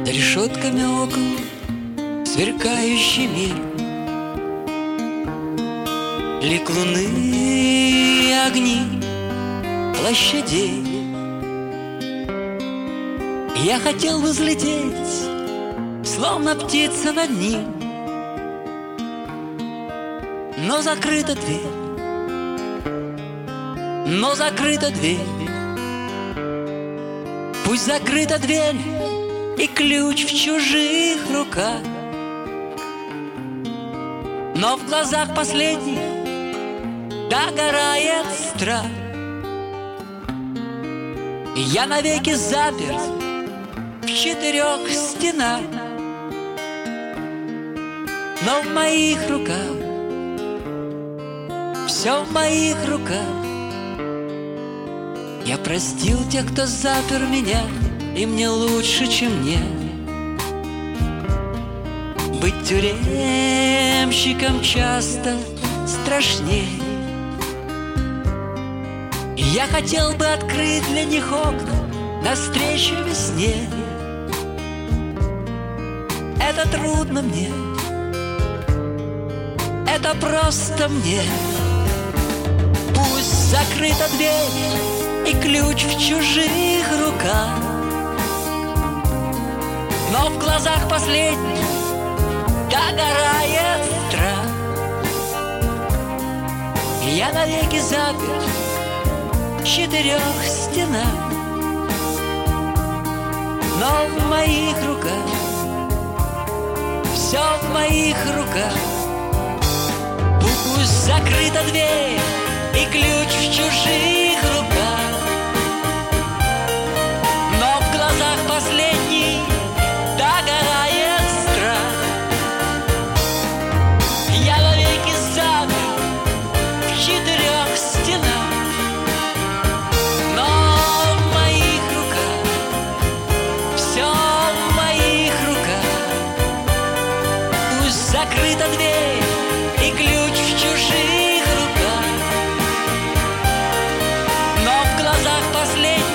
За решетками окон сверкающий мир, лик луны и огни площадей. Я хотел бы взлететь, словно птица над ним, но закрыта дверь, но закрыта дверь. Пусть закрыта дверь и ключ в чужих руках, но в глазах последних догорает страх. И я навеки заперт в 4 стенах, но в моих руках, все в моих руках. Я простил тех, кто запер меня, и мне лучше, чем нет. Быть тюремщиком часто страшнее. И я хотел бы открыть для них окна навстречу весне. Это трудно мне, это просто мне. Пусть закрыта дверь и ключ в чужих руках, но в глазах последних догорает страх. И я навеки заперт в 4 стенах, но в моих руках, все в моих руках. Пусть закрыта дверь и ключ в чужих руках, но в глазах последних догорает страх. Я навеки заперт в 4 стенах, но в моих руках, все в моих руках. Пусть закрыта дверь и ключ в чужих руках, но в глазах последних